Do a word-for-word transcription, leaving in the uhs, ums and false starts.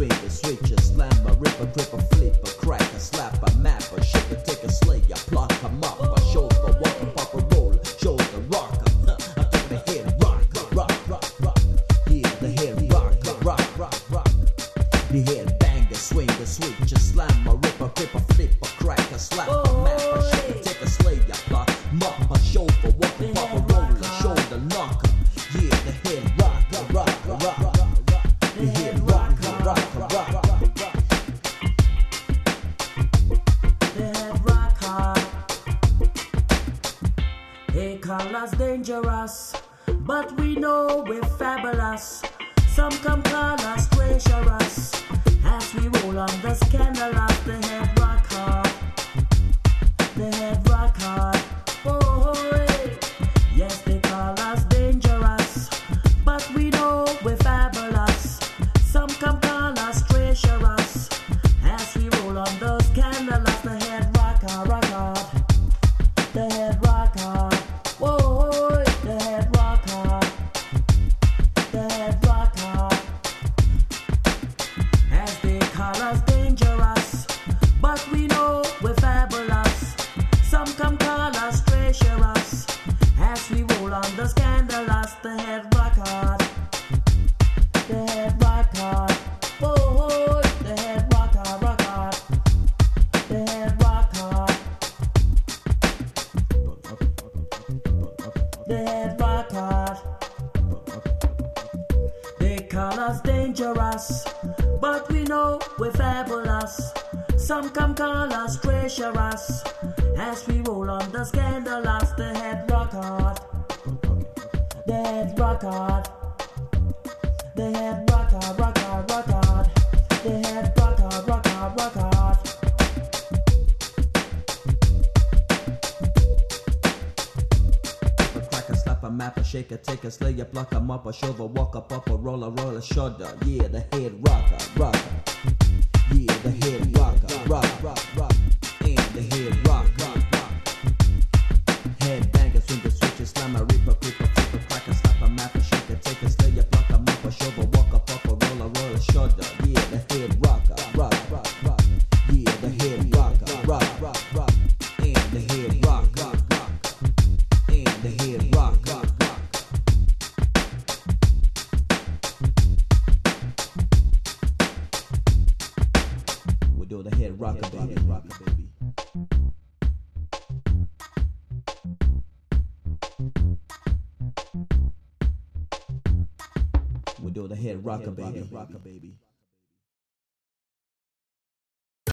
swing a switch a slam a rip a grip a flip a crack a slap a map a shake a take a slay a pluck a mop a shoulder walk a pop a roll shoulder rock a huh, I take the head rock rock rock rock yeah the head rock rock rock rock the head bang a swing a switch a slam a rip a grip a flip a crack a slap a map a shake a take a slay a pluck mop a shoulder walk a pop a roll a shoulder knock yeah the head rock rock rock rock the head rock rock rock rock They call us dangerous, but we know we're fabulous. Some come call us treacherous, as we roll on the scandalous. The head rock hard, the head rock hard. Oh, hey. Yes, they call us dangerous, but we know we're fabulous. Some come call us treacherous, as we roll on the scandalous. The head rock hard, rock hard, the head rock hard. Whoa, the head rock hard, the head rock hard. As they call us dangerous, but we know we're fabulous. Some come call us treacherous, as we roll on the scandalous. The head rock hard, the head rock hard. Whoa, the head rock hard, rock hard, the head rock hard. The head rock hard. They call us dangerous, but we know we're fabulous. Some come call us treacherous, as we roll on the scandalous. The head rock hard, the head rock hard, the head rock hard, rock hard, rock hard, the head rock hard, rock hard, rock hard. A map, a shake, a take a slay, a pluck, a mop, a shove, a walk, a pop, a roll, a roll, a shudder. Yeah, the head rocker, rocker. Yeah, the head rocker, rock, rock, rock. And the head rock, rock, rock. Head banger, swing a switch, a slam, a rip, a grip, a flip, a crack, a slap, a map, a shake, a take a slay, a pluck, a mop, a shove, a walk, a pop, a roll, a roll, a shudder. Yeah, the head rocker, rock, rock, rock. Yeah, the head rocker, rock, rock, rock. And the head rock, rock, rock. And the head rock. Do the head rocker, the baby. Head rocker, baby. We do the head rocker, baby. Rocker, baby.